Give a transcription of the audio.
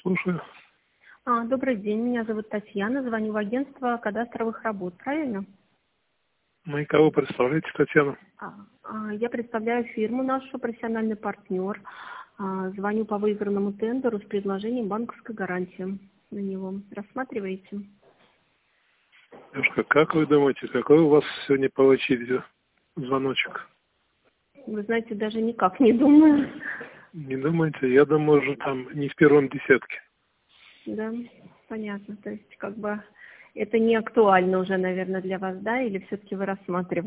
Слушаю. Добрый день, меня зовут Татьяна, звоню в агентство кадастровых работ, правильно? Ну и кого представляете, Татьяна? Я представляю фирму нашу, профессиональный партнер. Звоню по выигранному тендеру с предложением банковской гарантии на него. Рассматриваете? Девушка, как вы думаете, какой у вас сегодня по очереди звоночек? Вы знаете, даже никак не думаю. Не думаете? Я думаю, уже там не в первом десятке. Да, понятно. То есть, как бы, это не актуально уже, наверное, для вас, да? Или все-таки вы рассматриваете?